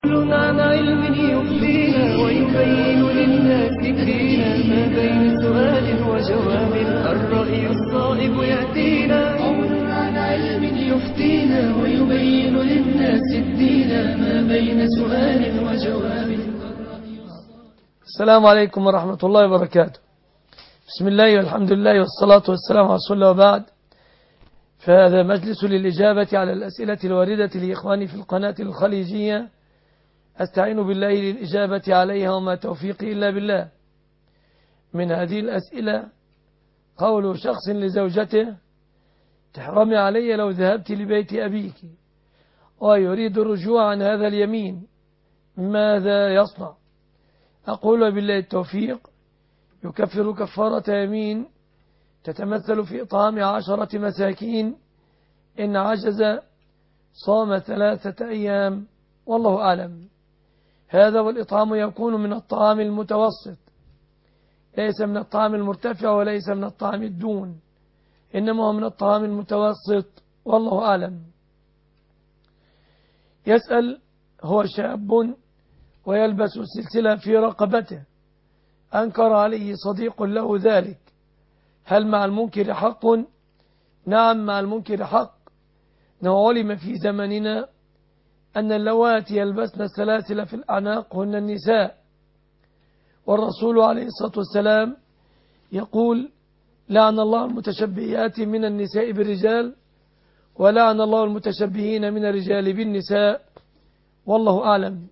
كل عن علم يفضينا ويبين للناس دينا ما بين سؤال وجواب الرأي الصائب يأتينا. قول عن علم يفضينا ويبين للناس دينا ما بين سؤال وجواب. السلام عليكم ورحمة الله وبركاته. بسم الله والحمد لله والصلاة والسلام على رسول الله وبعد. فهذا مجلس للإجابة على الأسئلة الواردة لإخواني في القناة الخليجية، أستعين بالله للإجابة عليها وما توفيقي إلا بالله. من هذه الأسئلة قول شخص لزوجته: تحرمي علي لو ذهبت لبيت أبيك، ويريد الرجوع عن هذا اليمين، ماذا يصنع؟ أقول بالله التوفيق: يكفر كفارة يمين تتمثل في إطعام 10 مساكين، إن عجز صام 3 أيام، والله أعلم. هذا والإطعام يكون من الطعام المتوسط، ليس من الطعام المرتفع وليس من الطعام الدون، إنما هو من الطعام المتوسط، والله أعلم. يسأل: هو شاب ويلبس سلسلة في رقبته، أنكر عليه صديق له ذلك، هل مع المنكر حق؟ نعم، مع المنكر حق. إنه علم في زمننا أن اللواتي يلبسن السلاسل في الأعناق هن النساء، والرسول عليه الصلاة والسلام يقول: لعن الله المتشبهات من النساء بالرجال، ولعن الله المتشبهين من الرجال بالنساء، والله أعلم.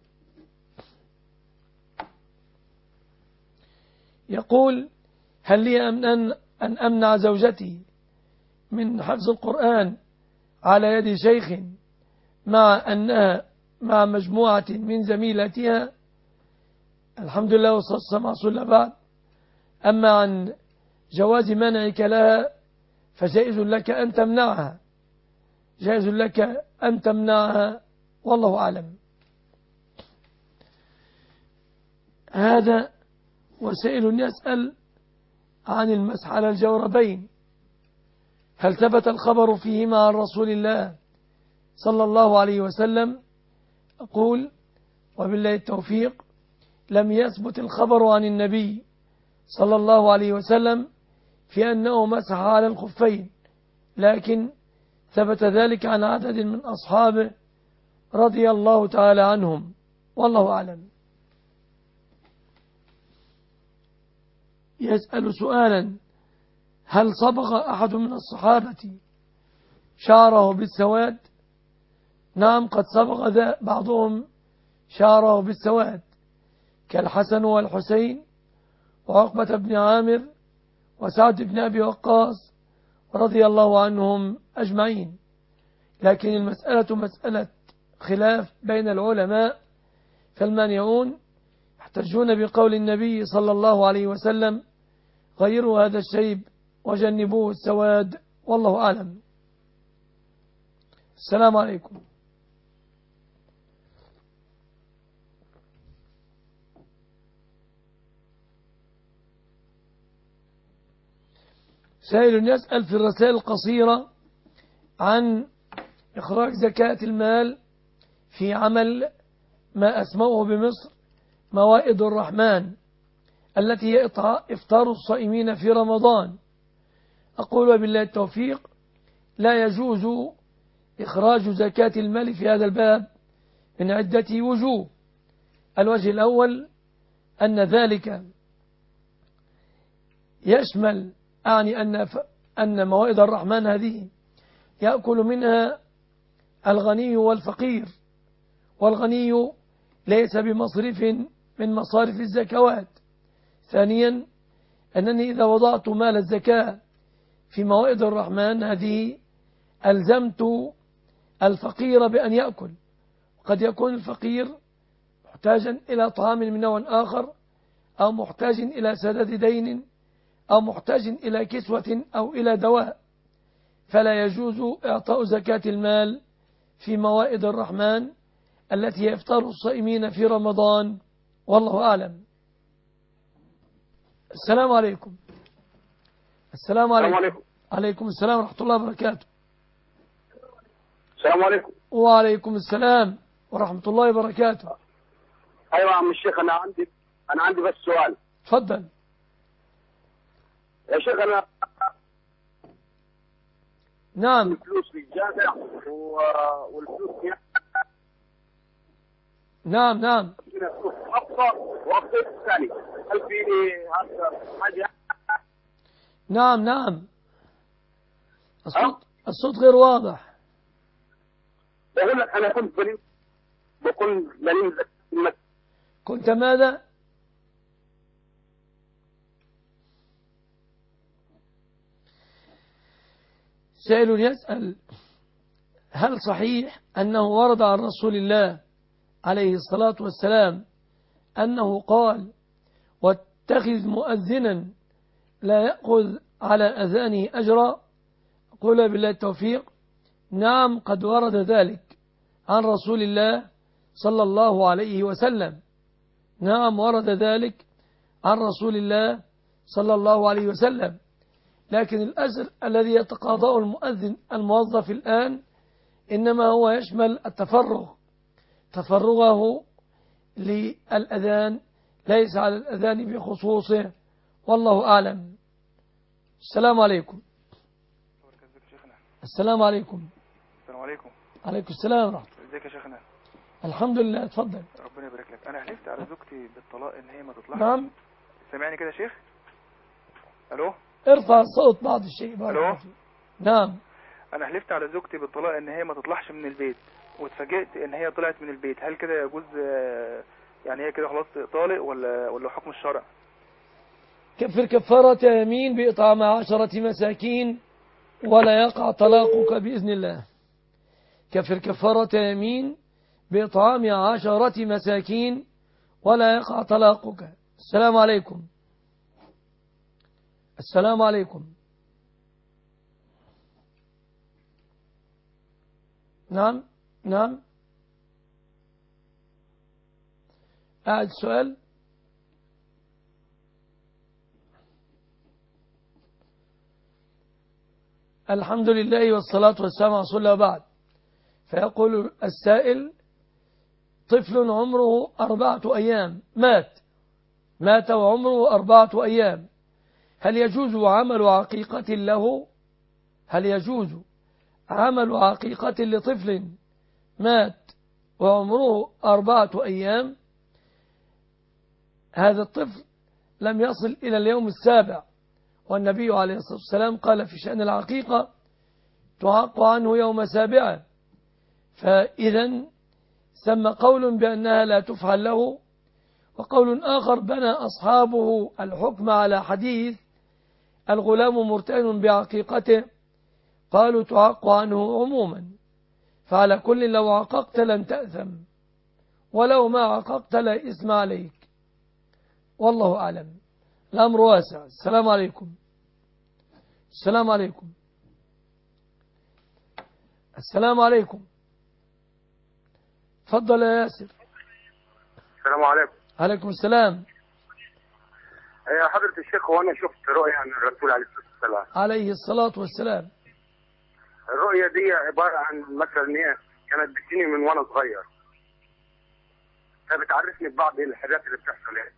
يقول: هل لي أن أمنع زوجتي من حفظ القرآن على يد شيخ مع أنها مع مجموعة من زميلاتها؟ الحمد لله والصلاة والسلام على رسول الله بعد. أما عن جواز منعك لها فجائز لك أن تمنعها، جائز لك أن تمنعها، والله أعلم. هذا وسائل يسأل عن المسح على الجوربين، هل ثبت الخبر فيهما عن رسول الله صلى الله عليه وسلم؟ أقول وبالله التوفيق: لم يثبت الخبر عن النبي صلى الله عليه وسلم في أنه مسح على الخفين، لكن ثبت ذلك عن عدد من أصحابه رضي الله تعالى عنهم، والله أعلم. يسأل سؤالا: هل صبغ أحد من الصحابة شعره بالسواد؟ نعم، قد صبغ بعضهم شعره بالسواد، كالحسن والحسين وعقبة بن عامر وسعد بن أبي وقاص رضي الله عنهم أجمعين. لكن المسألة مسألة خلاف بين العلماء، فالمانعون يحتجون بقول النبي صلى الله عليه وسلم: غيروا هذا الشيب وجنبوه السواد، والله أعلم. السلام عليكم. سائل يسأل في الرسائل القصيرة عن إخراج زكاة المال في عمل ما أسموه بمصر موائد الرحمن، التي هي إفطار الصائمين في رمضان. أقول بالله التوفيق: لا يجوز إخراج زكاة المال في هذا الباب من عدة وجوه. الوجه الأول أن ذلك يشمل، أعني أن موائد الرحمن هذه يأكل منها الغني والفقير، والغني ليس بمصرف من مصارف الزكوات. ثانيا أنني إذا وضعت مال الزكاة في موائد الرحمن هذه ألزمت الفقير بأن يأكل، قد يكون الفقير محتاجا إلى طعام من نوع آخر، أو محتاج إلى سداد دين، أو محتاج إلى كسوة أو إلى دواء، فلا يجوز إعطاء زكاة المال في موائد الرحمن التي يفطر الصائمين في رمضان، والله أعلم. السلام عليكم. السلام عليكم. عليكم السلام ورحمة الله وبركاته. السلام عليكم. وعليكم السلام. ورحمة الله وبركاته. ايوه يا عم الشيخ، انا عندي بس سؤال. تفضل يا شيخ، انا نعم الفلوس في الجامع والفلوس نعم ابطا وابطا الثاني، هل في هذا حاجه؟ نعم الصوت غير واضح. بقول لك انا بكون بنين كنت ماذا؟ سائل يسأل: هل صحيح أنه ورد عن رسول الله عليه الصلاة والسلام أنه قال: واتخذ مؤذنا لا يأخذ على أذانه أجرا؟ قل بالله التوفيق. نعم، قد ورد ذلك عن رسول الله صلى الله عليه وسلم. نعم، ورد ذلك عن رسول الله صلى الله عليه وسلم، لكن الأجر الذي يتقاضاه المؤذن الموظف الآن إنما هو يشمل تفرغه للأذان، ليس على الأذان بخصوصه، والله أعلم. السلام عليكم. السلام عليكم. السلام عليكم. عليكم السلام ورحمة الله. ازيك يا شيخنا؟ الحمد لله، اتفضل. ربنا يبارك لك. انا حلفت على زوجتي بالطلاق ان هي ما تطلعش. نعم. سامعني كده يا شيخ؟ الو. ارفع الصوت بعض الشيء. الو. نعم. انا حلفت على زوجتي بالطلاق ان هي ما تطلعش من البيت، واتفاجئت ان هي طلعت من البيت. هل كده يجوز؟ يعني هي كده خلاص طالق ولا حكم الشرع؟ كفر كفارة يمين بإطعام 10 مساكين ولا يقع طلاقك بإذن الله. كفر كفارة يمين بإطعام 10 مساكين ولا يقع طلاقك. السلام عليكم. السلام عليكم. نعم. أعد السؤال. الحمد لله والصلاة والسلام على رسول الله وبعد. فيقول السائل: طفل عمره 4 أيام مات وعمره 4 أيام، هل يجوز عمل عقيقة له؟ هل يجوز عمل عقيقة لطفل مات وعمره 4 أيام؟ هذا الطفل لم يصل إلى اليوم السابع، والنبي عليه الصلاة والسلام قال في شأن العقيقة: تعق عنه يوم سابعه. فإذا ثم قول بأنها لا تفعل له، وقول آخر بنى أصحابه الحكم على حديث الغلام مرتهن بعقيقته، قالوا تعق عنه عموما، فعلى كل لو عققت لن تأثم، ولو ما عققت لا إثم عليك، والله أعلم. الأمر واسع. السلام عليكم. السلام عليكم. السلام عليكم. تفضل يا ياسر. السلام عليكم. عليكم السلام. يا حضرة الشيخ، وانا شفت رؤيا عن الرسول عليه الصلاة والسلام. عليه الصلاة والسلام. الرؤيا دي عبارة عن مثلا ان هي كانت بتجيني من وانا صغير، فبتعرفني ببعض الحاجات اللي بتحصل يعني.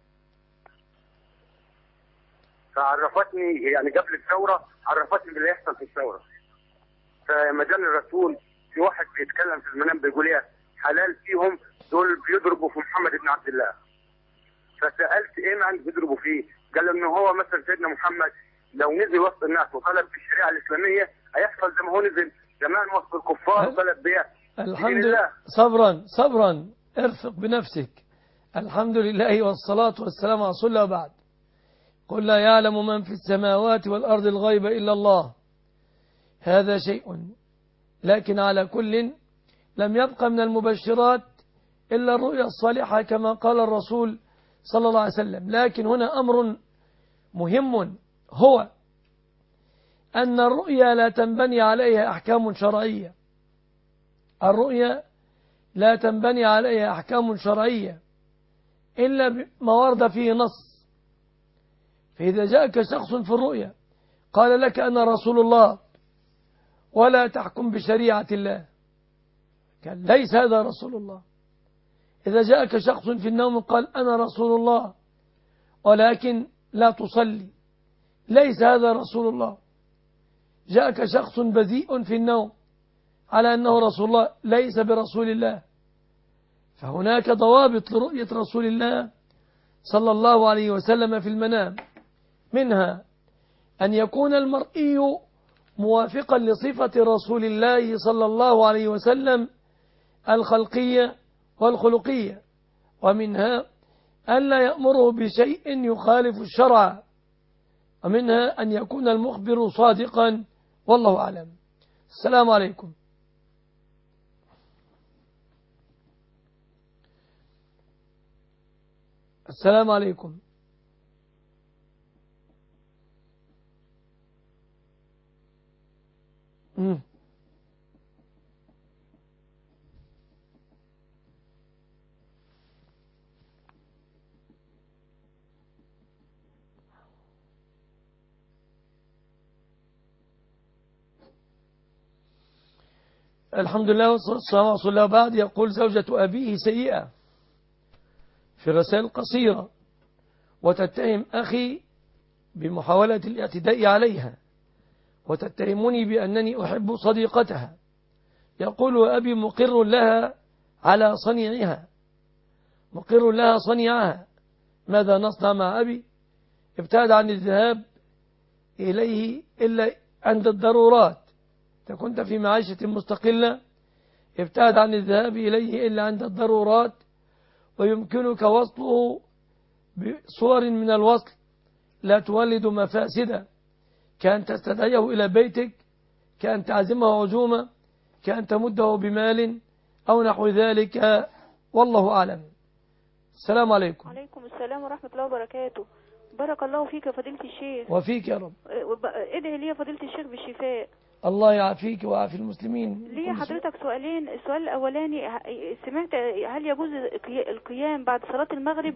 فعرفتني يعني قبل الثورة، عرفتني باللي يحصل في الثورة. فلما جاني الرسول في واحد بيتكلم في المنام بيقول ايه حلال فيهم دول بيضربوا في محمد بن عبد الله. فسألت ايه معنى بيضربوا فيه؟ قال انه هو مثلا سيدنا محمد لو نزل وسط الناس وطلب بالشريعة الإسلامية هيحصل زي ما هو نزل زمان وسط الكفار وطلب بها. الحمد لله. صبرا ارفق بنفسك. الحمد لله والصلاة والسلام على رسول الله وبعد. قل لا يعلم من في السماوات والأرض الغيب إلا الله. هذا شيء، لكن على كل لم يبقى من المبشرات إلا الرؤيا الصالحة كما قال الرسول صلى الله عليه وسلم. لكن هنا أمر مهم، هو أن الرؤيا لا تنبني عليها أحكام شرعية. الرؤيا لا تنبني عليها أحكام شرعية إلا ما ورد فيه نص. فإذا جاءك شخص في الرؤيا قال لك أنا رسول الله ولا تحكم بشريعة الله، قال ليس هذا رسول الله، إذا جاءك شخص في النوم قال أنا رسول الله ولكن لا تصلي، ليس هذا رسول الله. جاءك شخص بذيء في النوم على أنه رسول الله، ليس برسول الله. فهناك ضوابط لرؤية رسول الله صلى الله عليه وسلم في المنام، منها أن يكون المرئي موافقا لصفة رسول الله صلى الله عليه وسلم الخلقية والخلقية، ومنها أن لا يأمره بشيء يخالف الشرع، ومنها أن يكون المخبر صادقا، والله أعلم. السلام عليكم. السلام عليكم. الحمد لله والصلاة والسلام على رسول الله. بعد يقول زوجة أبيه سيئة في رسائل قصيرة، وتتهم أخي بمحاولة الاعتداء عليها، وتتهمني بأنني أحب صديقتها. يقول وأبي مقر لها على صنيعها، مقر لها صنيعها، ماذا نصنع مع أبي؟ ابتعد عن الذهاب إليه إلا عند الضرورات. إذا كنت في معيشة مستقلة ابتعد عن الذهاب إليه إلا عند الضرورات، ويمكنك وصله بصور من الوصل لا تولد مفاسدة، كأن تستدعيه إلى بيتك، كأن تعزمه عزومة، كأن تمده بمال أو نحو ذلك، والله أعلم. السلام عليكم. وعليكم السلام ورحمة الله وبركاته. بارك الله فيك يا فضيلة الشيخ. وفيك يا رب. ادعي لي يا فضيلة الشيخ بالشفاء. الله يعافيك ويعافي المسلمين. ليه حضرتك سؤالين. السؤال الأولاني، سمعت هل يجوز القيام بعد صلاة المغرب؟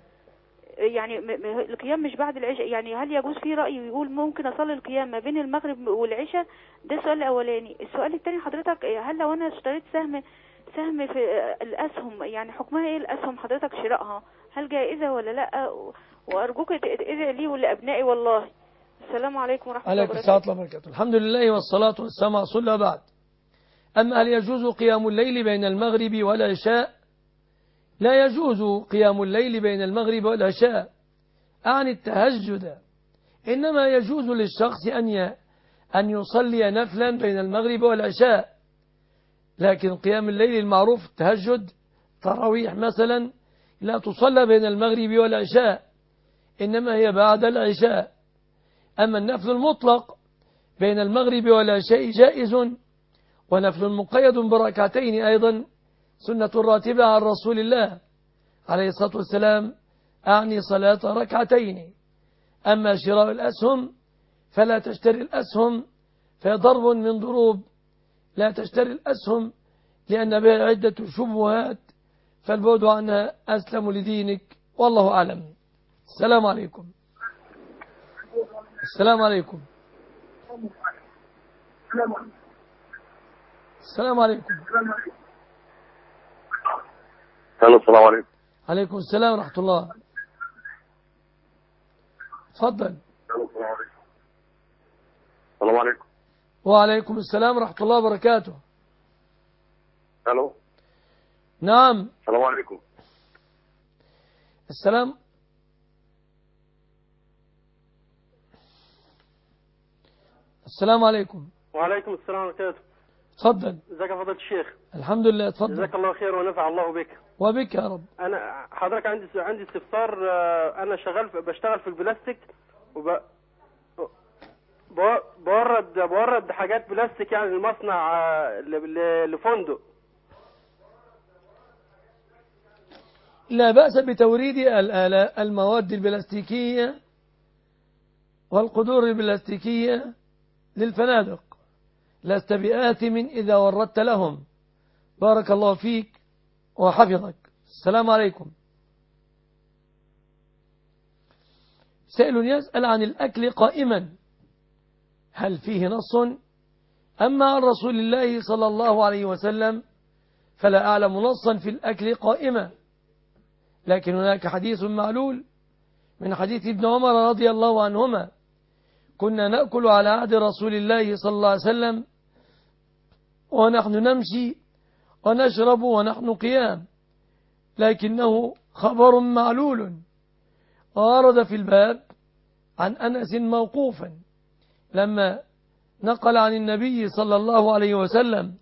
يعني القيام مش بعد العشاء، يعني هل يجوز في رأي يقول ممكن أصلي القيام ما بين المغرب والعشاء؟ ده السؤال الأولاني. السؤال الثاني حضرتك، هل لو أنا اشتريت سهم في الأسهم، يعني حكمها إيه الأسهم حضرتك شرائها؟ هل جائزة ولا لا؟ وأرجوك ادعي لي ولأبنائي والله. السلام عليكم ورحمة الله وبركاته. عليكم السلام وبركاته. الحمد لله والصلاة والسلام على رسول الله. بعد، أما هل يجوز قيام الليل بين المغرب والعشاء؟ لا يجوز قيام الليل بين المغرب والعشاء عن التهجد، إنما يجوز للشخص أن يصلي نفلا بين المغرب والعشاء، لكن قيام الليل المعروف التهجد تراويح مثلا لا تصلى بين المغرب والعشاء، إنما هي بعد العشاء. أما النفل المطلق بين المغرب والعشاء جائز، ونفل مقيد بركعتين أيضا سنة راتبة عن رسول الله عليه الصلاة والسلام، أعني صلاة ركعتين. أما شراء الأسهم فلا تشتري الأسهم، فضرب من ضروب، لا تشتري الأسهم لأن بها عدة شبهات، فالبعد عنها أسلم لدينك، والله أعلم. السلام عليكم. السلام عليكم. السلام عليكم. السلام عليكم. عليكم السلام ورحمة الله. تفضل. السلام عليكم. وعليكم السلام ورحمة الله وبركاته. الو. نعم. السلام عليكم. السلام. السلام عليكم. وعليكم السلام ورحمة الله. تفضل. ازيك يا فضيلة الشيخ؟ الحمد لله. تفضل. جزاك الله خير ونفع الله بك. وبك يا رب. انا حضرتك عندي استفسار. انا بشتغل في البلاستيك، بورد حاجات بلاستيك يعني المصنع لفندق. لا بأس بتوريد المواد البلاستيكية والقدور البلاستيكية للفنادق، لست بآثم إذا وردت لهم. بارك الله فيك وحفظك. السلام عليكم. سائل يسأل عن الأكل قائما، هل فيه نص؟ أما عن رسول الله صلى الله عليه وسلم فلا أعلم نصا في الأكل قائمة، لكن هناك حديث معلول من حديث ابن عمر رضي الله عنهما: كنا نأكل على عهد رسول الله صلى الله عليه وسلم ونحن نمشي ونشرب ونحن قيام، لكنه خبر معلول. ورد في الباب عن أنس موقوفا لما نقل عن النبي صلى الله عليه وسلم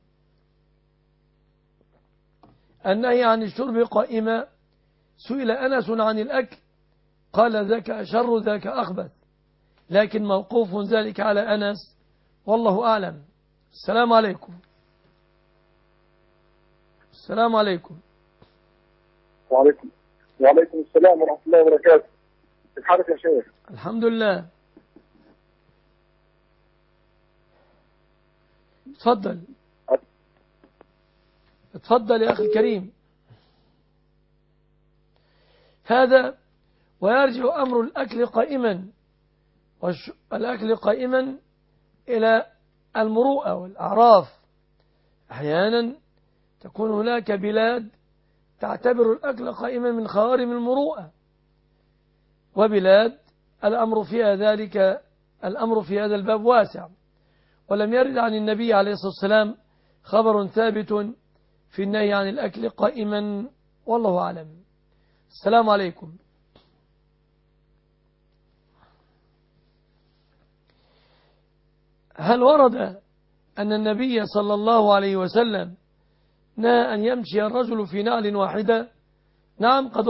النهي عن الشرب قائما، سئل أنس عن الأكل قال: ذاك أشر ذاك أخبث، لكن موقوف ذلك على أنس والله أعلم. السلام عليكم. السلام عليكم. وعليكم السلام ورحمة الله وبركاته. كيف حالك يا شيخ؟ الحمد لله. اتفضل يا أخي الكريم. هذا ويرجع أمر الأكل قائما الأكل قائما إلى المروءة والأعراف. أحيانا تكون هناك بلاد تعتبر الأكل قائما من خوارم المروءة، وبلاد الأمر في هذا الباب واسع، ولم يرد عن النبي عليه الصلاة والسلام خبر ثابت في النهي عن الأكل قائما، والله أعلم. السلام عليكم. هل ورد أن النبي صلى الله عليه وسلم نهى أن يمشي الرجل في نعل واحدة؟ نعم قد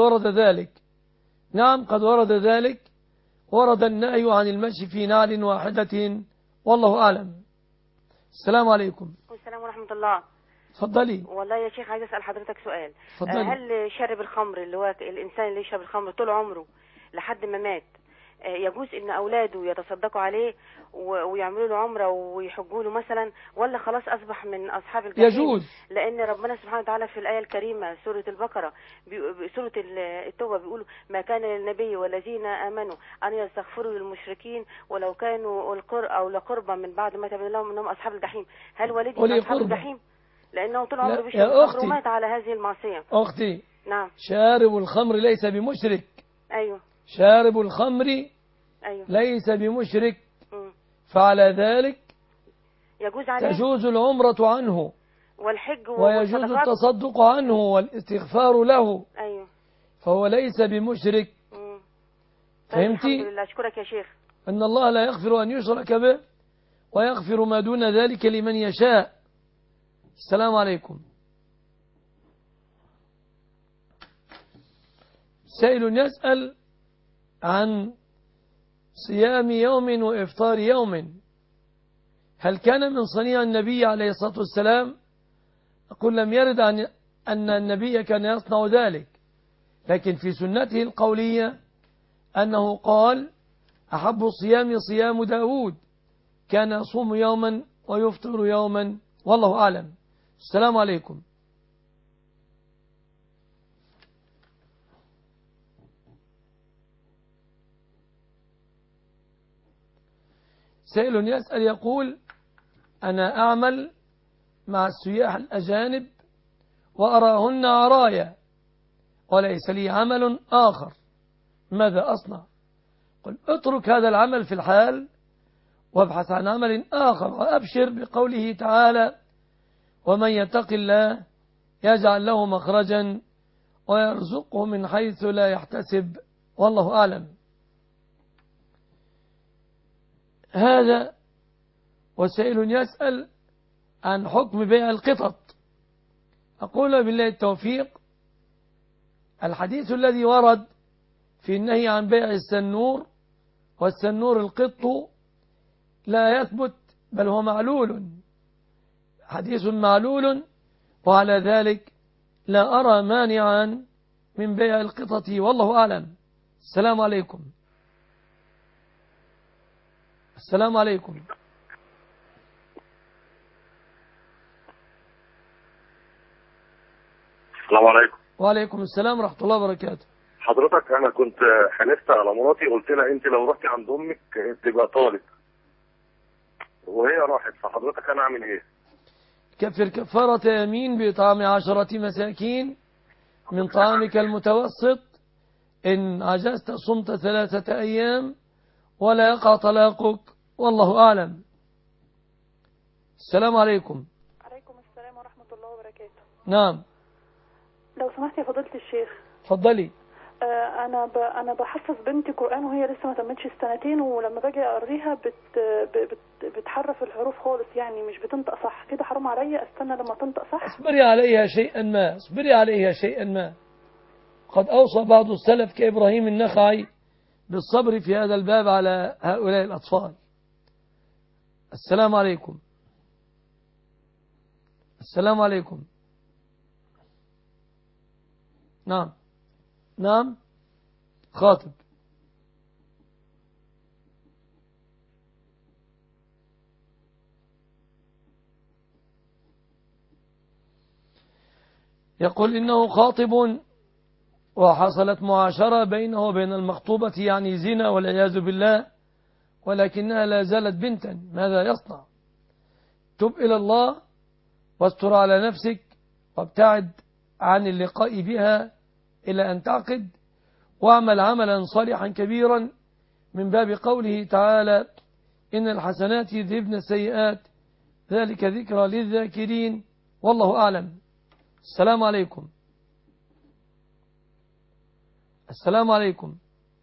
ورد ذلك. ورد النهي عن المشي في نعل واحدة، والله أعلم. السلام عليكم. السلام ورحمة الله. تفضلي. والله يا شيخ عايز أسأل حضرتك سؤال. تفضلي. هل شرب الخمر اللي هو الإنسان اللي يشرب الخمر طول عمره لحد ما مات يجوز إن أولاده يتصدقوا عليه ويعملوا له عمرة ويحجوا له مثلا، ولا خلاص أصبح من أصحاب الجحيم؟ يجوز. لأن ربنا سبحانه وتعالى في الآية الكريمة سورة البقرة سورة التوبة بيقولوا: ما كان للنبي والذين آمنوا أن يستغفروا للمشركين ولو كانوا لقربا من بعد ما تبين لهم أنهم أصحاب الجحيم. هل والدي من أصحاب الجحيم؟ لأنه طول عمره بيشرب الخمر ومات على هذه المعصية. أختي. نعم. شارب الخمر ليس بمشرك. أيوه. شارب الخمر أيوه. ليس بمشرك. فعلى ذلك يجوز عليه تجوز العمرة عنه والحج ويجوز التصدق عنه والاستغفار له. أيوه. فهو ليس بمشرك. فهمتي؟ الحمد لله. أشكرك يا شيخ. أن الله لا يغفر أن يشرك به ويغفر ما دون ذلك لمن يشاء. السلام عليكم. سائل يسأل عن صيام يوم وإفطار يوم، هل كان من صنيع النبي عليه الصلاة والسلام؟ أقول لم يرد عن أن النبي كان يصنع ذلك، لكن في سنته القولية أنه قال: أحب الصيام صيام داود، كان يصوم يوما ويفطر يوما، والله أعلم. السلام عليكم. سائل يسأل يقول: أنا أعمل مع السياح الأجانب وأراهن عرايا وليس لي عمل آخر، ماذا أصنع؟ قل: اترك هذا العمل في الحال وابحث عن عمل آخر، وأبشر بقوله تعالى: ومن يتق الله يجعل له مخرجا ويرزقه من حيث لا يحتسب، والله أعلم. هذا وسائل يسأل عن حكم بيع القطط. أقول بالله التوفيق: الحديث الذي ورد في النهي عن بيع السنور، والسنور القط، لا يثبت، بل هو معلول، حديث معلول، وعلى ذلك لا أرى مانعا من بيع القطط، والله أعلم. السلام عليكم. السلام عليكم. السلام عليكم. وعليكم السلام ورحمة الله وبركاته. حضرتك أنا كنت حلفت على مراتي، قلت لها أنت لو رحتي عند أمك تبقى طالق، وهي راحت، فحضرتك أنا أعمل إيه؟ كفر كفارة يمين بإطعام 10 مساكين من طعامك المتوسط. إن عجزت صمت 3 أيام ولا يقع طلاقك، والله أعلم. السلام عليكم. عليكم السلام ورحمة الله وبركاته. نعم. لو سمحت يا فضيلة الشيخ. اتفضلي. أنا بحفظ بنتي قرآن وهي لسه ما تمتش 2 ولما باجي أقريها بتحرف الحروف خالص، يعني مش بتنطق صح. كده حرام عليا أستنى لما تنطق صح؟ اصبري عليها شيئا ما، اصبري عليها شيئا ما. قد أوصى بعض السلف كإبراهيم النخعي بالصبر في هذا الباب على هؤلاء الأطفال. السلام عليكم. السلام عليكم. نعم نعم. خاطب. يقول إنه خاطب وحصلت معاشرة بينه وبين المخطوبة، يعني زنا والعياذ بالله، ولكنها لا زالت بنتا. ماذا يصنع؟ تب إلى الله واستر على نفسك وابتعد عن اللقاء بها إلى أن تعقد، واعمل عملا صالحا كبيرا من باب قوله تعالى إن الحسنات يذهبن السيئات ذلك ذكرى للذاكرين، والله أعلم. السلام عليكم. السلام عليكم.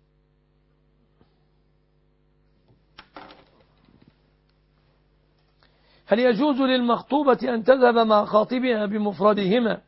هل يجوز للمخطوبة أن تذهب مع خاطبها بمفردهما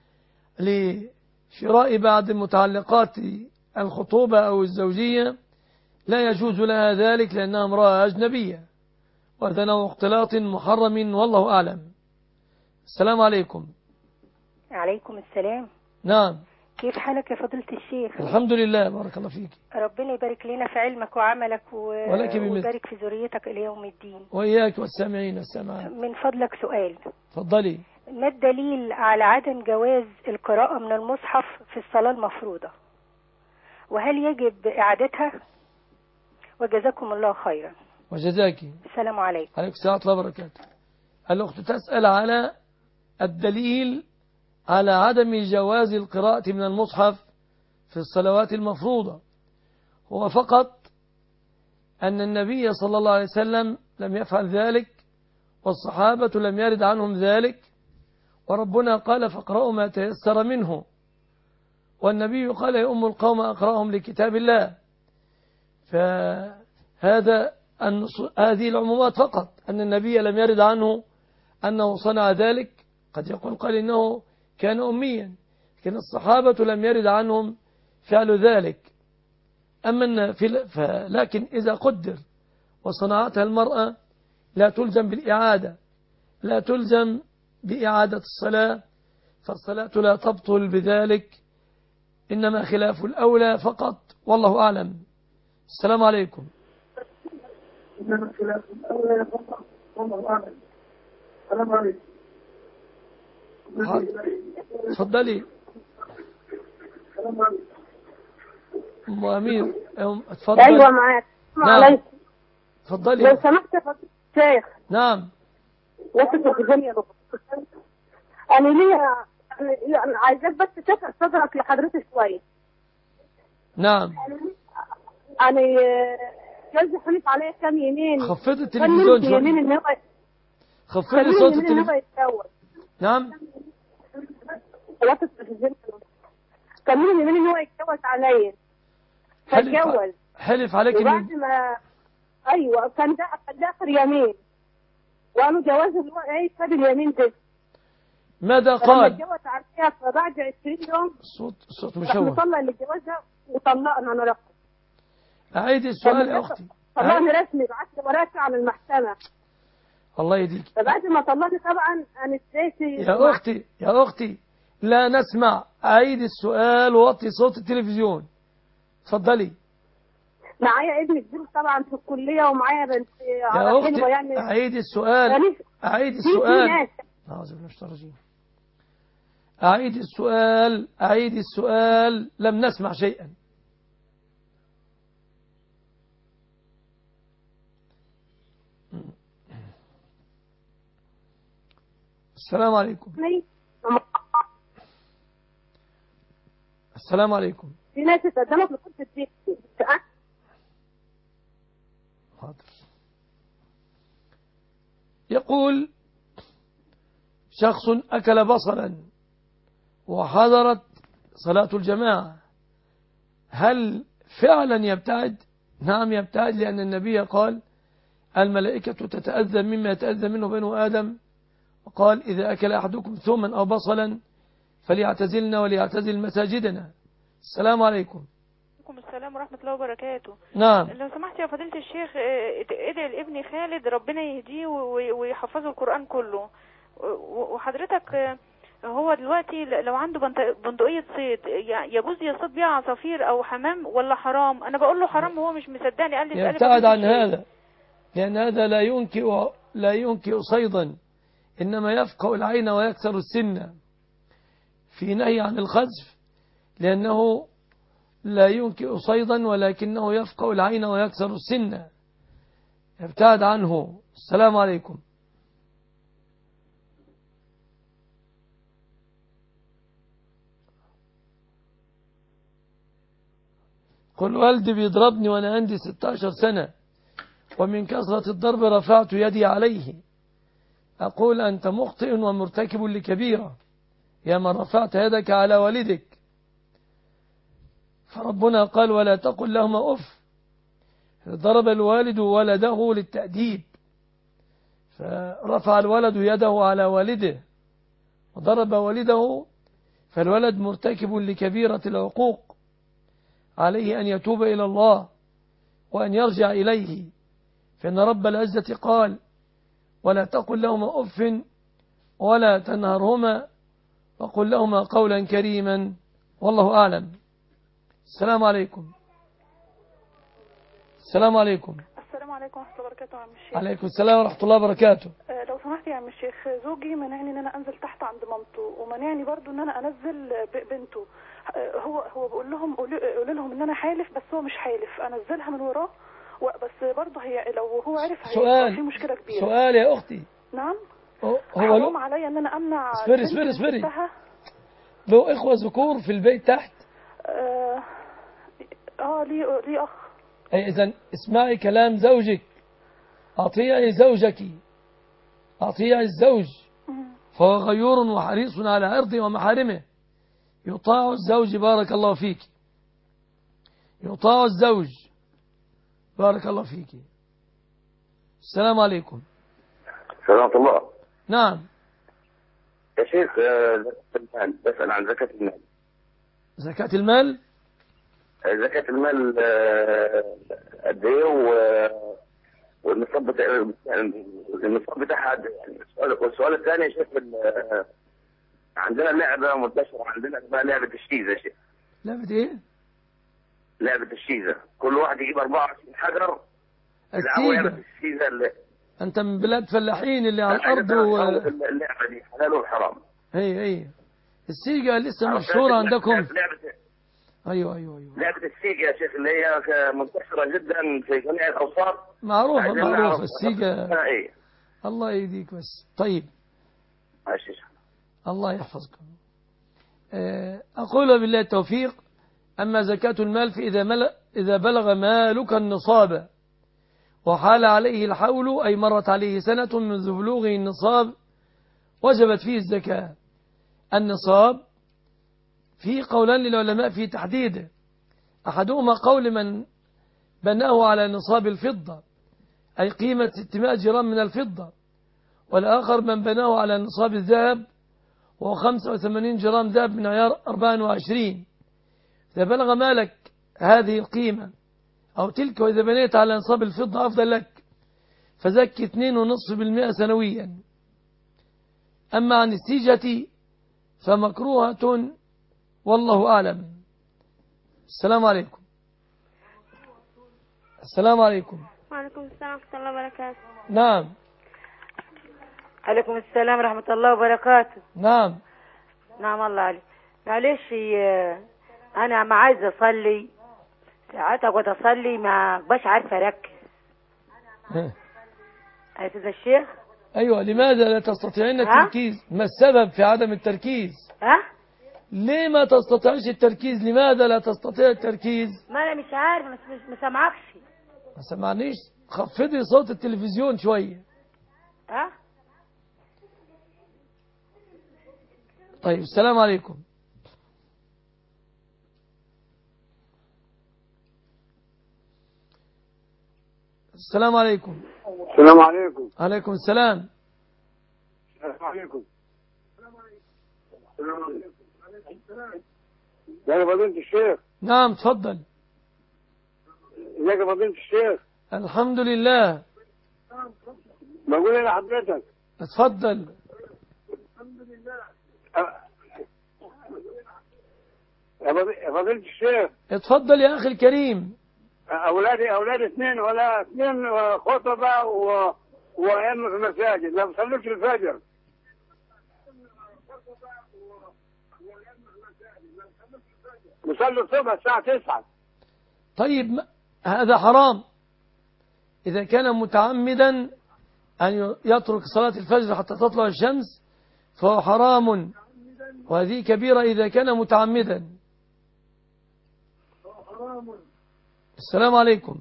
لشراء بعض متعلقات الخطوبة أو الزوجية؟ لا يجوز لها ذلك لأنها امرأة أجنبية، وهذا نوع اختلاط محرم، والله أعلم. السلام عليكم. عليكم السلام. نعم. كيف حالك يا فضيلة الشيخ؟ الحمد لله، بارك الله فيك. ربنا يبارك لنا في علمك وعملك ولك بمثل، ويبارك في ذريتك إلى يوم الدين. وإياك والسامعين والسامعات. من فضلك سؤال. تفضلي. ما الدليل على عدم جواز القراءة من المصحف في الصلاة المفروضة؟ وهل يجب إعادتها؟ وجزاكم الله خيرا. وجزاك. السلام عليكم. عليكم السلام ورحمة الله وبركاته. الأخت تسأل على الدليل على عدم جواز القراءة من المصحف في الصلوات المفروضة. هو فقط أن النبي صلى الله عليه وسلم لم يفعل ذلك، والصحابة لم يرد عنهم ذلك، وربنا قال فاقرأوا ما تيسر منه، والنبي قال يؤم القوم أقرأهم لكتاب الله. فهذا هذه العمومات فقط، أن النبي لم يرد عنه أنه صنع ذلك. قد يقول قال إنه كان أميا، لكن الصحابة لم يرد عنهم فعل ذلك. أما لكن إذا قدر وصنعتها المرأة لا تلزم بالإعادة، لا تلزم بإعادة الصلاة، فالصلاة لا تبطل بذلك، إنما خلاف الأولى فقط، والله أعلم. السلام عليكم. إنما خلاف الأولى فقط، والله أعلم. السلام عليكم. تفضلي. أم أمير. تفضلي. أيوة معاك. نعم. تفضلي. لو سمحت يا فضيلة الشيخ. نعم. وصلت الدنيا. أنا ليا أنا عايزاك بس تفتح صدرك لحضرتك شوية. نعم. أنا جوزي حلف عليا كام يمين. خفضي التلفزيون شوية. يمين إن هو خفضي صوت التلفزيون. نعم. وصلت التلفزيون. كان من يمين إن هو يتجوز عليا. فاتجوز. حلف عليك وبعد ما أيوة كان ده آخر يمين، وأنا جوازه اللي هو إيه خد اليمين ده. ماذا قال؟ لما اتجوز عليها فبعد 20 يوم الصوت مشوه. نطلق اللي جوازها وطلقنا أنا رقم. أعيد السؤال يا أختي. طلقني رسمي، بعت لي ورقة على المحكمة. الله يهديك. فبعد ما طلقني طبعا أنا اديتي. يا أختي لا نسمع. أعيد السؤال ووطي صوت التلفزيون. تفضلي. معايا ابني كبير طبعا في الكلية ومعايا بنت يا أختي يعني. أعيد السؤال. أعيد السؤال. أعوذ بالله من الشيطان الرجيم. أعيد السؤال. أعيد السؤال. لم نسمع شيئا. السلام عليكم. السلام عليكم. في ناس تقدمت لكل الدين. حاضر. يقول شخص أكل بصلا وحضرت صلاة الجماعة، هل فعلا يبتعد؟ نعم يبتعد، لأن النبي قال الملائكة تتأذى مما يتأذى منه بنو آدم، وقال إذا أكل أحدكم ثوما أو بصلا فليعتزلنا وليعتزل مساجدنا. السلام عليكم. وعليكم السلام ورحمة الله وبركاته. نعم. لو سمحت يا فضيلة الشيخ، ادعي لابني خالد ربنا يهديه ويحفظه القرآن كله. وحضرتك هو دلوقتي لو عنده بندقية صيد يجوز يصطاد بيها عصافير أو حمام ولا حرام؟ أنا بقول له حرام وهو مش مصدقني، قال لي يبتعد عن هذا، لأن هذا لا ينكئ صيدا، إنما يفقأ العين ويكسر السن. في نهي عن الخزف، لأنه لا ينكئ صيدا ولكنه يفقأ العين ويكسر السن، يبتعد عنه. السلام عليكم. قل والدي بيضربني وأنا عندي 16 سنة، ومن كثرة الضرب رفعت يدي عليه. أقول أنت مخطئ ومرتكب لكبيرة يا من رفعت يدك على والدك، فربنا قال ولا تقل لهما أف. ضرب الوالد ولده للتأديب، فرفع الولد يده على والده وضرب والده، فالولد مرتكب لكبيرة العقوق، عليه أن يتوب إلى الله وأن يرجع إليه، فإن رب العزة قال ولا تقل لهما أف ولا تنهرهما وقل لهما قولا كريما، والله أعلم. السلام عليكم. السلام عليكم. السلام عليكم ورحمة الله وبركاته يا عم الشيخ. عليكم السلام ورحمة الله وبركاته. لو سمحت يا عم الشيخ، زوجي منعني ان انا انزل تحت عند مامته، ومنعني برضو ان انا انزل بنته. هو بقول لهم قولوا لهم ان انا حالف، بس هو مش حالف، انزلها من وراه. بس برضه هي لو هو عرف هيبقى في مشكلة كبيرة. سؤال يا أختي. نعم. هو حرام عليا ان انا امنع. اسبري له إخوة ذكور في البيت تحت؟ لي أخ. أي إذن اسمعي كلام زوجك، أطيعي زوجك، أطيعي الزوج، فهو غيور وحريص على عرضه ومحارمه. يطاع الزوج بارك الله فيك، يطاع الزوج بارك الله فيك. السلام عليكم. السلام الله. نعم يا شيخ، بسأل عن زكاة المال. زكاة المال؟ زكاة المال قد ايه والنصاب بتاعها قد ايه؟ والسؤال الثاني يا شيخ، عندنا لعبة منتشرة عندنا اسمها لعبة الشيزة يا شيخ. لعبة ايه؟ لعبة الشيزة، كل واحد يجيب 24 حجر يلعبوا لعبة الشيزة. انت من بلاد فلاحين اللي على الارض اللعبة دي حلال وحرام. هي السيجة لسه مشهورة عندكم؟ ايوه لعبة السيجة يا شيخ اللي هي منتشرة جدا في جميع الاوساط. معروفة السيجة. الله يهديك بس. طيب ماشي، الله يحفظكم. أقول بالله التوفيق. أما زكاة المال إذا بلغ مالك النصاب وحال عليه الحول، أي مرت عليه سنة منذ بلوغه النصاب، وجبت فيه الزكاة. النصاب في قولان للعلماء في تحديده، أحدهما قول من بناه على نصاب الفضة، أي قيمة 600 جرام من الفضة، والآخر من بناه على نصاب الذهب، وهو 85 جرام ذهب من عيار 24. إذا بلغ مالك هذه القيمة أو تلك، وإذا بنيت على نصاب الفضة أفضل لك، فزك 2.5% سنويا. أما عن السيجة فمكروهة والله أعلم. السلام عليكم. السلام عليكم. وعليكم السلام ورحمة الله وبركاته. نعم. عليكم السلام ورحمة الله وبركاته. نعم الله عليك. معلش أنا ما عايزة أصلي، ساعات أقعد أصلي ما بقاش عارفة أركز. يا سيدي الشيخ. أيوة، لماذا لا تستطيعين التركيز؟ ما السبب في عدم التركيز؟ ليه ما تستطيعش التركيز؟ لماذا لا تستطيع التركيز؟ ما انا مش عارف، ما سامعكش. ما سمعنيش؟ خفضي صوت التلفزيون شوية. طيب، السلام عليكم. السلام عليكم. السلام عليكم. عليكم السلام. السلام عليكم. يا فضيلة الشيخ. نعم، تفضل. ازيك يا فضيلة الشيخ؟ الحمد لله. بقول ايه لحضرتك؟ اتفضل. الحمد لله. يا فضيلة الشيخ. اتفضل يا اخي الكريم. اولادي اثنين خطبة وأئمة في المساجد، ما بيصلوش الفجر. بيصلوا الصبح الساعة 9. طيب، هذا حرام. إذا كان متعمدا أن يترك صلاة الفجر حتى تطلع الشمس فهو حرام، وهذه كبيرة إذا كان متعمدا. السلام عليكم.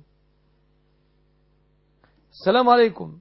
السلام عليكم.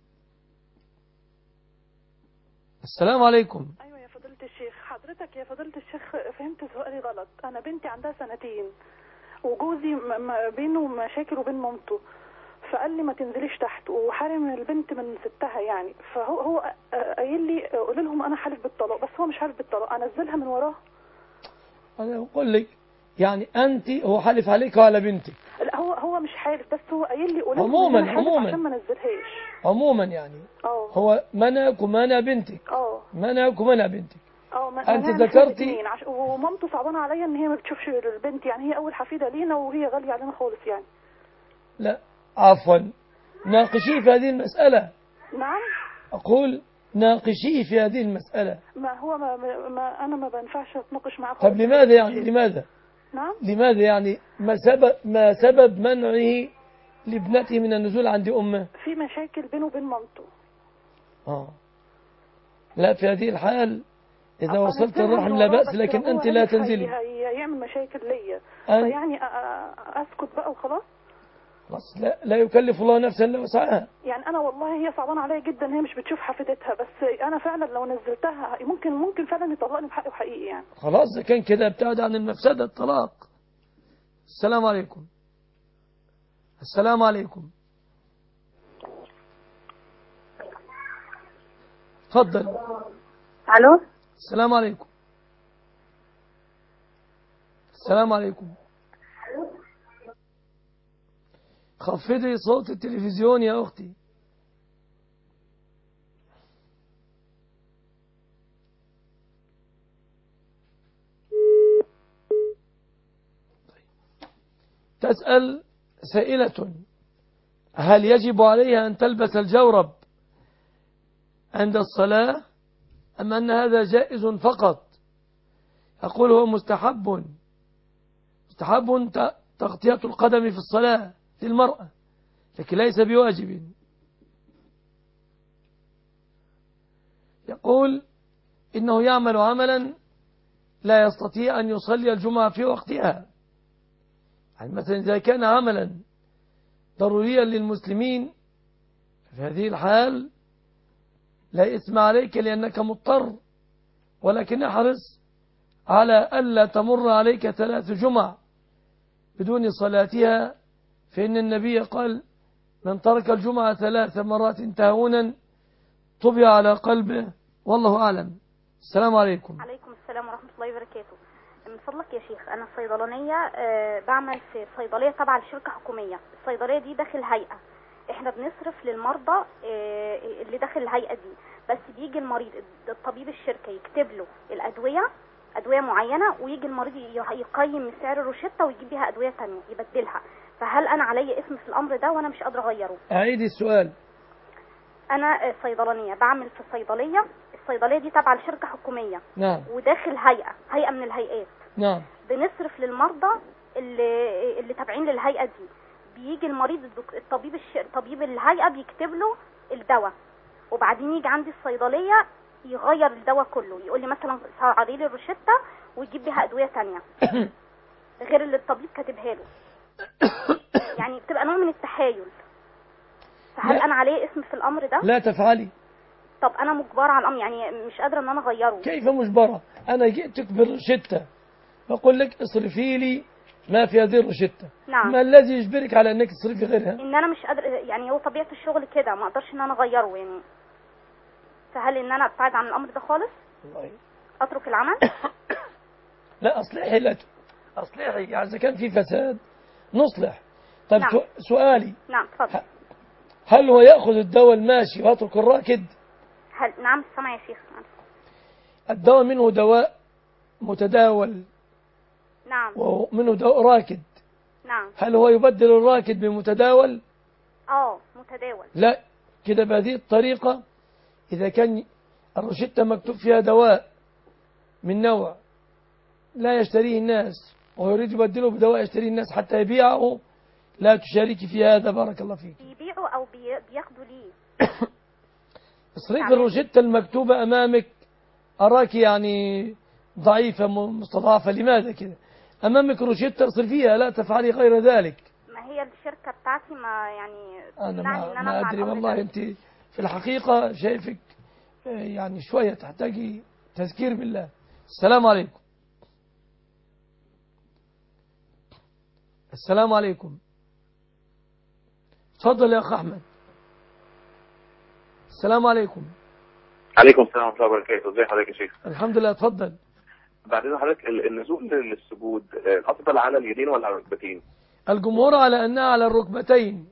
السلام عليكم. ايوه يا فضيلة الشيخ، حضرتك يا فضيلة الشيخ فهمت سؤالي غلط. انا بنتي عندها 2 سنين وجوزي بينه مشاكل وبين مامته، فقال لي ما تنزليش تحت وحارم البنت من ستها يعني. فهو قايل لي قول لهم انا حالف بالطلاق، بس هو مش حالف بالطلاق، انزلها من وراه. انا بقول لك يعني انت، هو حالف عليك وعلى بنتك؟ لا، هو مش حالف، بس هو قايل لي قول لهم عموما عشان ما نزلهاش. عموما يعني هو منعك ومنع بنتك. منعك ومنع بنتك. انت ذكرتي ومامته صعبانه عليا ان هي ما بتشوفش البنت، يعني هي اول حفيده لينا وهي غاليه علينا خالص يعني. لا عفوا، ناقشيه في هذه المسألة. نعم، أقول ناقشيه في هذه المسألة. ما هو أنا ما بنفعش أتناقش معاه. طب لماذا يعني؟ لماذا؟ نعم، لماذا يعني؟ ما سبب منعه لابنته من النزول عند أمه؟ في مشاكل بينه وبين مامته. لا، في هذه الحال إذا وصلت الرحم لا بأس، لكن أنت لا تنزلي. هيعمل مشاكل ليا، فيعني أسكت بقى وخلاص. خلاص، لا يكلف الله نفسا الا وسعها. يعني انا والله هي صعبانه عليا جدا، هي مش بتشوف حفيدتها، بس انا فعلا لو نزلتها ممكن فعلا يطلقني بحقي وحقيقي يعني. خلاص، اذا كان كده ابتعد عن المفسده، الطلاق. السلام عليكم. السلام عليكم. تفضل. الو. السلام عليكم. السلام عليكم. خفضي صوت التلفزيون يا أختي. تسأل سائلة: هل يجب عليها أن تلبس الجورب عند الصلاة أم أن هذا جائز فقط؟ أقول هو مستحب تغطية القدم في الصلاة للمرأة، لكن ليس بواجب. يقول إنه يعمل عملا لا يستطيع أن يصلي الجمعة في وقتها، يعني مثلا إذا كان عملا ضروريا للمسلمين في هذه الحال لا إثم عليك لأنك مضطر، ولكن احرص على ألا تمر عليك 3 جمع بدون صلاتها، فإن النبي قال: من ترك الجمعة 3 مرات تهاونا طبع على قلبه، والله أعلم. السلام عليكم. عليكم السلام ورحمة الله وبركاته. من فضلك يا شيخ، أنا صيدلانية، بعمل في صيدلية تبع لشركة حكومية. الصيدلية دي داخل هيئة، احنا بنصرف للمرضى اللي داخل الهيئة دي، بس بيجي المريض الطبيب الشركة يكتب له أدوية معينة، ويجي المريض يقيم سعر الروشتة ويجيب بيها أدوية تانية يبدلها. فهل أنا علي اسم في الأمر ده وأنا مش قادرة أغيره؟ أعيدي السؤال. أنا صيدلانية بعمل في الصيدلية دي تابعة لشركة حكومية. نعم. وداخل هيئة من الهيئات. نعم. بنصرف للمرضى اللي تابعين للهيئة دي. بيجي المريض طبيب الهيئة بيكتب له الدواء، وبعدين يجي عندي الصيدلية يغير الدواء كله، يقول لي مثلا سعري لي الروشتة ويجيب بيها أدوية تانية غير اللي الطبيب كاتبها له. يعني بتبقى نوع من التحايل. فهل أنا عليه اسم في الأمر ده؟ لا تفعلي. طب أنا مجبرة على الأمر، يعني مش قادرة إن أنا أغيره. كيف مجبرة؟ أنا جئتك بالروشتة بقول لك اصرفي لي ما في هذه الروشتة. نعم. ما الذي يجبرك على أنك تصرفي غيرها؟ إن أنا مش قادرة، يعني هو طبيعة الشغل كده، ما أقدرش إن أنا أغيره يعني. فهل إن أنا أبتعد عن الأمر ده خالص؟ والله. أترك العمل؟ لا أصلحي، لا أصلحي، يعني إذا كان في فساد نصلح. طيب نعم. سؤالي. نعم تفضل. هل هو يأخذ الدواء الماشي ويترك الراكد؟ نعم سامع يا شيخ. الدواء منه دواء متداول. نعم. ومنه دواء راكد. نعم. هل هو يبدل الراكد بمتداول؟ متداول. لا، كده بهذه الطريقة إذا كان الروشتة مكتوب فيها دواء من نوع لا يشتريه الناس ويريد يبدله بدواء يشتريه الناس حتى يبيعه، لا تشاركي في هذا. بارك الله فيك. بيبيعوا أو بياخدوا ليه؟ اصرف الروشتة المكتوبة أمامك. أراك يعني ضعيفة مستضعفة، لماذا كده؟ أمامك روشتة اصرفيها، لا تفعلي غير ذلك. ما هي الشركة بتاعتي ما يعني أنا ما أدري والله. أنت في الحقيقة شايفك يعني شوية تحتاجي تذكير بالله. السلام عليكم. السلام عليكم. تفضل يا أخ أحمد. السلام عليكم. عليكم السلام ورحمة الله وبركاته. ازي حضرتك يا شيخ؟ الحمد لله. تفضل. بعدين حضرتك النزول للسجود الأفضل على اليدين ولا على الركبتين؟ الجمهور على أنها على الركبتين،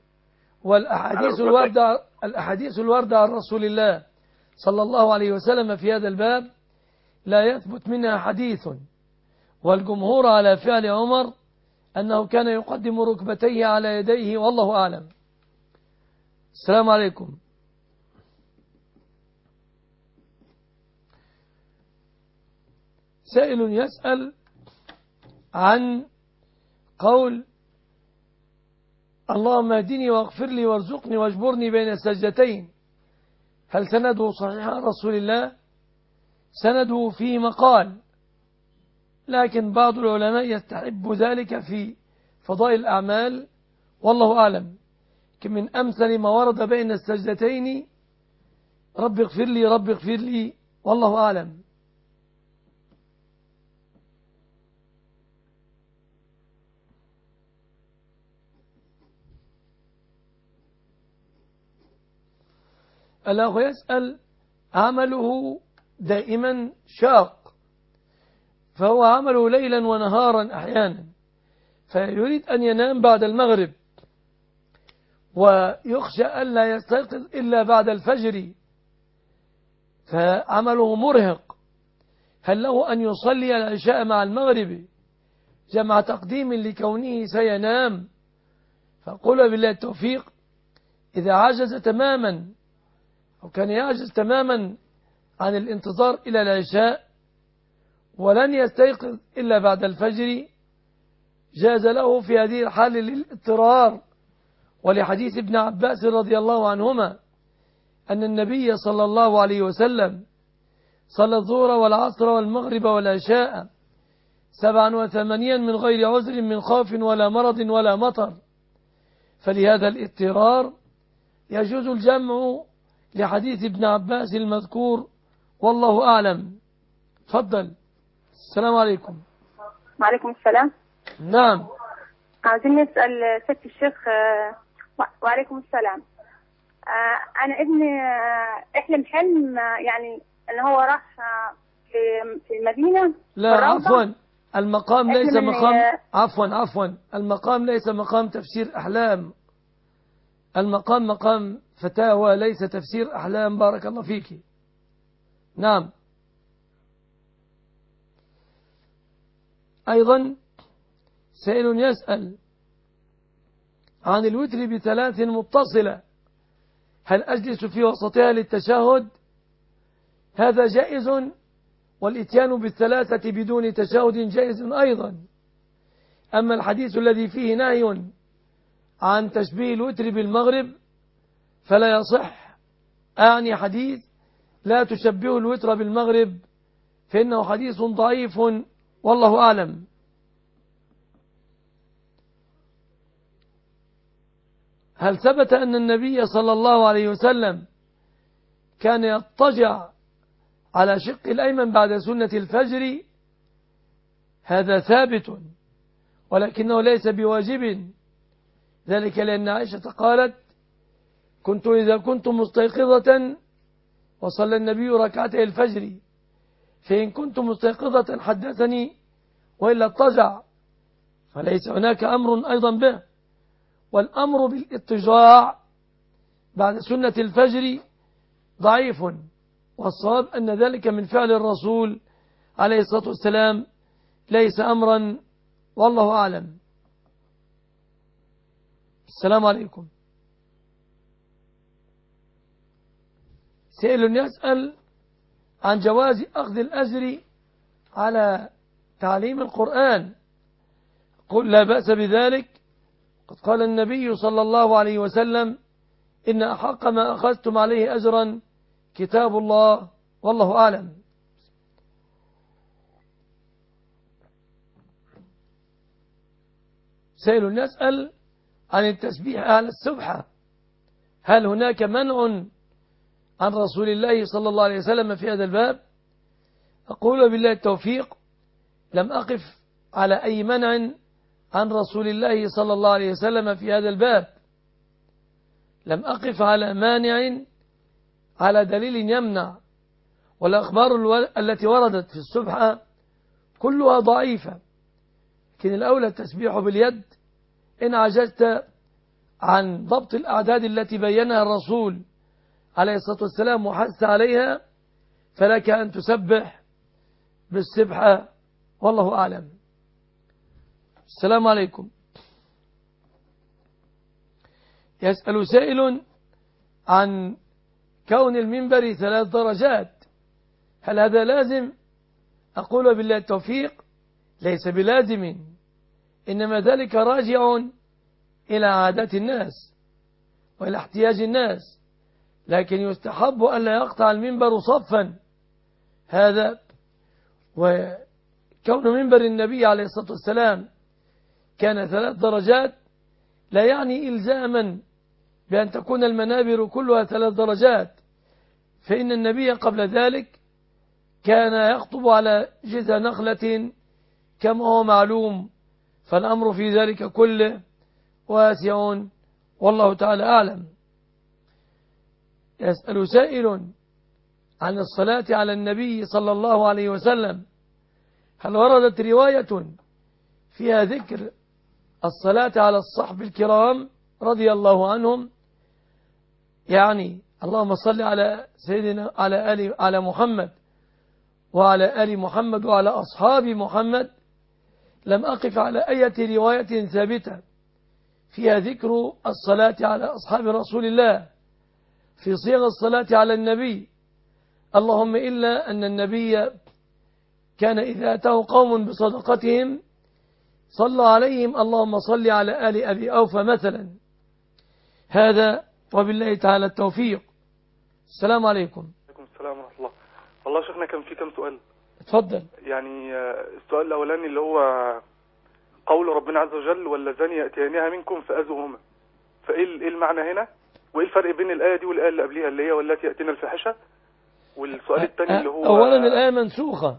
والأحاديث الواردة عن رسول الله صلى الله عليه وسلم في هذا الباب لا يثبت منها حديث، والجمهور على فعل عمر أنه كان يقدم ركبتيه على يديه، والله أعلم. السلام عليكم. سائل يسأل عن قول اللهم اهدني واغفر لي وارزقني واجبرني بين السجدتين، هل سنده صحيح عن رسول الله؟ سنده فيه مقال، لكن بعض العلماء يستحب ذلك في فضائل الأعمال، والله أعلم. من أمثل ما ورد بين السجدتين رب اغفر لي رب اغفر لي، والله أعلم. الأخ يسأل عمله دائما شاق، فهو عمله ليلا ونهارا أحيانا، فيريد أن ينام بعد المغرب ويخشى أن لا يستيقظ إلا بعد الفجر، فعمله مرهق. هل له أن يصلي العشاء مع المغرب جمع تقديم لكونه سينام؟ فقل بالله التوفيق. إذا عجز تماما أو كان يعجز تماما عن الانتظار إلى العشاء ولن يستيقظ إلا بعد الفجر، جاز له في هذه الحال للاضطرار، ولحديث ابن عباس رضي الله عنهما أن النبي صلى الله عليه وسلم صلى الظهر والعصر والمغرب والعشاء 87 من غير عذر من خوف ولا مرض ولا مطر، فلهذا الاضطرار يجوز الجمع لحديث ابن عباس المذكور، والله أعلم. تفضل. السلام عليكم. وعليكم السلام. نعم. عايزين نسأل ست الشيخ. وعليكم السلام. أنا ابني احلم حلم يعني أن هو راح في المدينة. لا عفوا، المقام ليس مقام، عفوا المقام ليس مقام تفسير أحلام، المقام مقام فتاوى ليس تفسير أحلام. بارك الله فيك. نعم. أيضا سائل يسأل عن الوتر بثلاث متصلة، هل أجلس في وسطها للتشهد؟ هذا جائز، والإتيان بالثلاثة بدون تشهد جائز أيضا. أما الحديث الذي فيه نهي عن تشبيه الوتر بالمغرب فلا يصح، أعني حديث لا تشبهوا الوتر بالمغرب فإنه حديث ضعيف والله أعلم. هل ثبت أن النبي صلى الله عليه وسلم كان يضطجع على شق الأيمن بعد سنة الفجر؟ هذا ثابت ولكنه ليس بواجب، ذلك لأن عائشة قالت كنت إذا كنت مستيقظة وصلى النبي ركعتي الفجر فإن كنت مستيقظة حدثني وإلا اضطجع، فليس هناك أمر أيضا به. والأمر بالاضطجاع بعد سنة الفجر ضعيف، والصواب أن ذلك من فعل الرسول عليه الصلاة والسلام ليس أمرا والله أعلم. السلام عليكم. سائل يسأل عن جواز أخذ الأجر على تعليم القرآن. قل لا بأس بذلك، قد قال النبي صلى الله عليه وسلم إن أحق ما أخذتم عليه أجرا كتاب الله والله أعلم. سائل يسأل عن التسبيح على السبحة، هل هناك منع عن رسول الله صلى الله عليه وسلم في هذا الباب؟ أقول بالله التوفيق لم أقف على أي منع عن رسول الله صلى الله عليه وسلم في هذا الباب، لم أقف على مانع على دليل يمنع، والأخبار التي وردت في السبحة كلها ضعيفة، لكن الأولى التسبيح باليد إن عجزت عن ضبط الأعداد التي بينها الرسول عليه الصلاة والسلام وحث عليها فلك أن تسبح بالسبحة والله أعلم. السلام عليكم. يسأل سائل عن كون المنبر 3 درجات، هل هذا لازم؟ أقول بالله التوفيق ليس بلازم، إنما ذلك راجع إلى عادات الناس وإلى احتياج الناس، لكن يستحب ألا يقطع المنبر صفا، هذا. وكون منبر النبي عليه الصلاة والسلام كان 3 درجات لا يعني إلزاما بأن تكون المنابر كلها 3 درجات، فإن النبي قبل ذلك كان يخطب على جذع نخلة كما هو معلوم، فالأمر في ذلك كله واسع والله تعالى أعلم. يسأل سائل عن الصلاة على النبي صلى الله عليه وسلم، هل وردت رواية فيها ذكر الصلاة على الصحب الكرام رضي الله عنهم، يعني اللهم صل على سيدنا على محمد وعلى آل محمد وعلى أصحاب محمد؟ لم أقف على أي رواية ثابتة فيها ذكر الصلاة على أصحاب رسول الله في صيغ الصلاة على النبي، اللهم إلا أن النبي كان إذا أتاه قوم بصدقتهم صلى عليهم اللهم صل على آل أبي أوفى مثلا. هذا وبالله تعالى التوفيق. السلام عليكم. عليكم السلام ورحمة الله. والله شيخنا كان في كم سؤال. اتفضل. يعني السؤال الأولاني اللي هو قول ربنا عز وجل واللذان يأتيانها منكم فأذوهما، فإيه المعنى هنا؟ وإيه الفرق بين الآية دي والآية اللي قبلها اللي هي والتي يأتينا الفاحشة؟ والسؤال الثاني اللي هو أولا الآية منسوخة،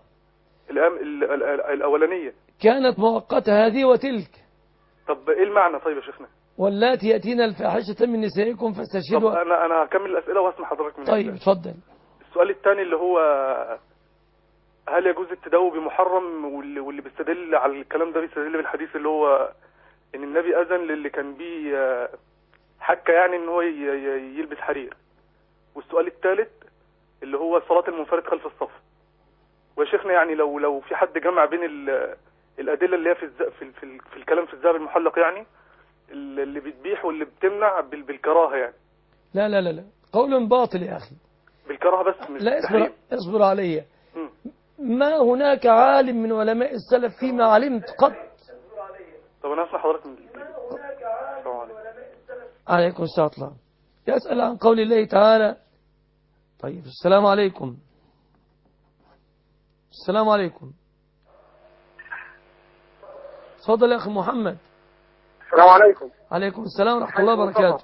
الأولانية كانت مؤقتة هذه وتلك. طب إيه المعنى طيب يا شيخنا؟ واللاتي يأتينا الفاحشة من نسائكم فاستشهدوا. طب أنا هكمل الأسئلة واسمع حضرتك من طيب اتفضل. السؤال الثاني اللي هو هل يجوز التداوي بمحرم؟ واللي بيستدل على الكلام ده بيستدل بالحديث اللي هو ان النبي اذن للي كان بيه حكه يعني ان هو يلبس حرير. والسؤال الثالث اللي هو صلاة المنفرد خلف الصف. ويا شيخنا يعني لو في حد جمع بين الادله اللي هي في الكلام في الذهب المحلق، يعني اللي بتبيح واللي بتمنع بالكراهه يعني. لا لا لا لا، قول باطل يا اخي. بالكراهه بس مش لا اصبر علي. ما هناك عالم من علماء السلف فيما علمت قط. طب انا اسمع حضرتك من عليكم السلام. يسأل عن قول الله تعالى طيب السلام عليكم. السلام عليكم. تفضل يا أخي محمد. السلام عليكم. عليكم السلام ورحمة الله وبركاته.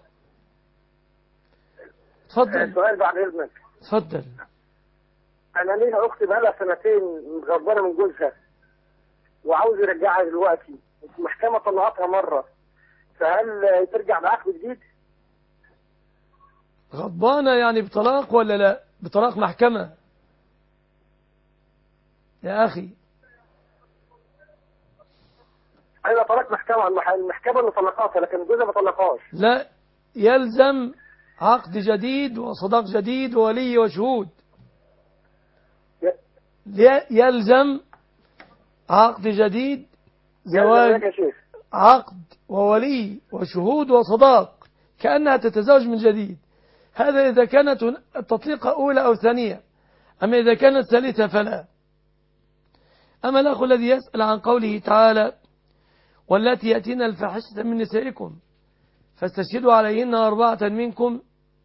تفضل. سؤال بعد إذنك. تفضل. أنا ليها أختي بقالها سنتين متغضبانة من جوزها وعاوز يرجعها دلوقتي، المحكمة طلعتها مرة، فهل ترجع بعقد جديد؟ غضبانة يعني بطلاق ولا لا؟ بطلاق محكمة يا أخي. أيوة طلاق محكمة، المحكمة اللي طلقاتها لكن جوزها ما طلقهاش. لا، يلزم عقد جديد وصداق جديد وولي وشهود. يلزم عقد جديد، زواج، عقد وولي وشهود وصداق، كأنها تتزوج من جديد. هذا إذا كانت التطليقة أولى أو ثانية، أما إذا كانت ثالثة فلا. أما الأخ الذي يسأل عن قوله تعالى والتي يأتين الفاحشة من نسائكم فاستشهدوا عليهن 4 منكم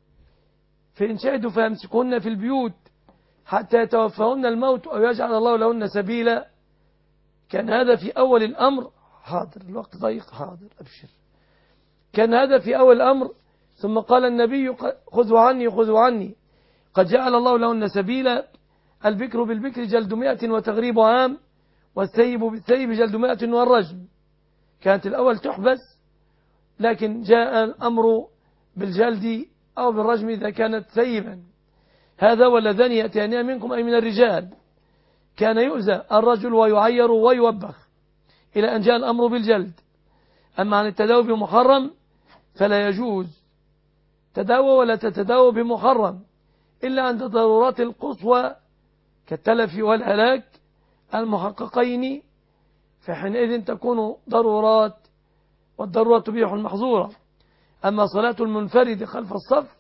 فإن شهدوا فيمسكوهن في البيوت حتى يتوفاهن الموت أو يجعل الله لهن سبيلا. كان هذا في أول الأمر. حاضر، الوقت ضيق. حاضر، أبشر. كان هذا في أول الأمر، ثم قال النبي خذوا عني خذوا عني قد جعل الله لهن سبيلا. البكر بالبكر جلد 100 وتغريب عام، والثيب بالثيب جلد 100 والرجم. كانت الأول تحبس، لكن جاء الأمر بالجلد أو بالرجم إذا كانت ثيبا. هذا واللذان يأتيان منكم أي من الرجال. كان يؤذى الرجل ويعير ويوبخ إلى أن جاء الأمر بالجلد. أما عن التداوي بمحرم فلا يجوز تداوى ولا تتداوى بمحرم إلا عند ضرورات القصوى كالتلف والهلاك المحققين، فحينئذ تكون ضرورات، والضرورة تبيح المحظورة. أما صلاة المنفرد خلف الصف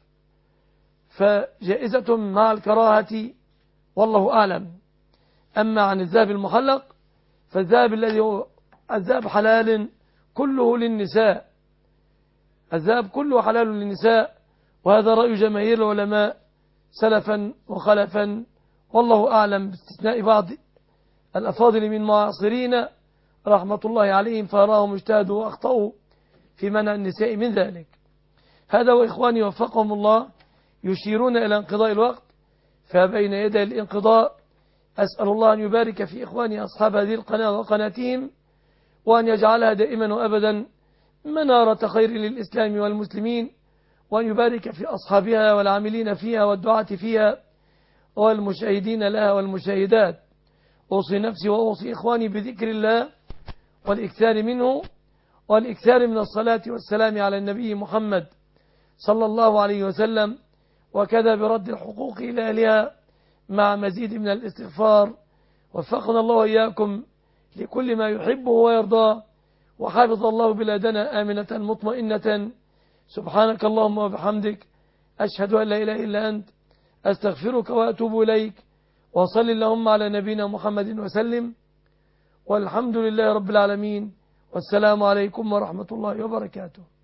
فجائزة مع الكراهة والله أعلم. أما عن الذهب المحلق فالذهب الذي هو الذهب حلال كله للنساء، الذهب كله حلال للنساء، وهذا رأي جماهير العلماء سلفا وخلفا والله أعلم، باستثناء بعض الأفاضل من معاصرين رحمة الله عليهم فأراهم اجتهدوا وأخطأوا في منع النساء من ذلك. هذا وإخواني وفقهم الله يشيرون إلى انقضاء الوقت، فبين يدي الانقضاء أسأل الله أن يبارك في إخواني أصحاب هذه القناة وقناتهم، وأن يجعلها دائما وأبدا منارة خير للإسلام والمسلمين، وأن يبارك في أصحابها والعاملين فيها والدعاة فيها والمشاهدين لها والمشاهدات. أوصي نفسي وأوصي إخواني بذكر الله والإكثار منه والإكثار من الصلاة والسلام على النبي محمد صلى الله عليه وسلم، وكذا برد الحقوق إلى أهلها مع مزيد من الاستغفار. وفقنا الله وإياكم لكل ما يحبه ويرضاه، وحافظ الله بلادنا آمنة مطمئنة. سبحانك اللهم وبحمدك أشهد أن لا إله إلا أنت أستغفرك وأتوب إليك، وصل اللهم على نبينا محمد وسلم، والحمد لله رب العالمين، والسلام عليكم ورحمة الله وبركاته.